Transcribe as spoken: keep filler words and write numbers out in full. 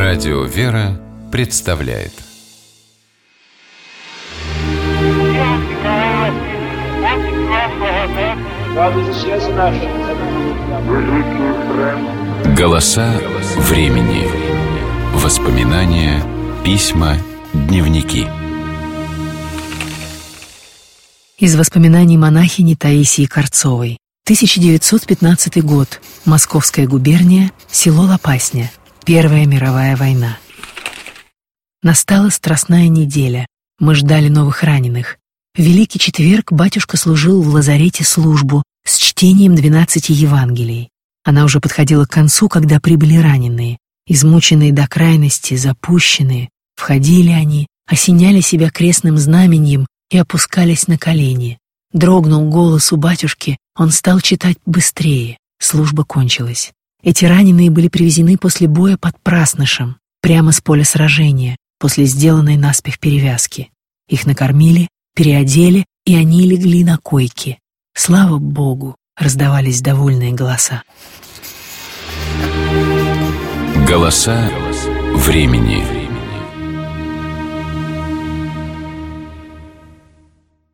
Радио «Вера» представляет. Голоса времени. Воспоминания, письма, дневники. Из воспоминаний монахини Таисии Корцовой. тысяча девятьсот пятнадцатый год. Московская губерния, село Лопасня. Первая мировая война. Настала страстная неделя. Мы ждали новых раненых. В Великий четверг батюшка служил в лазарете службу с чтением двенадцати Евангелий. Она уже подходила к концу, когда прибыли раненые. Измученные до крайности, запущенные. Входили они, осеняли себя крестным знаменем и опускались на колени. Дрогнул голос у батюшки, он стал читать быстрее. Служба кончилась. Эти раненые были привезены после боя под Праснышем, прямо с поля сражения, после сделанной наспех перевязки. Их накормили, переодели, и они легли на койки. Слава Богу, раздавались довольные голоса. Голоса времени.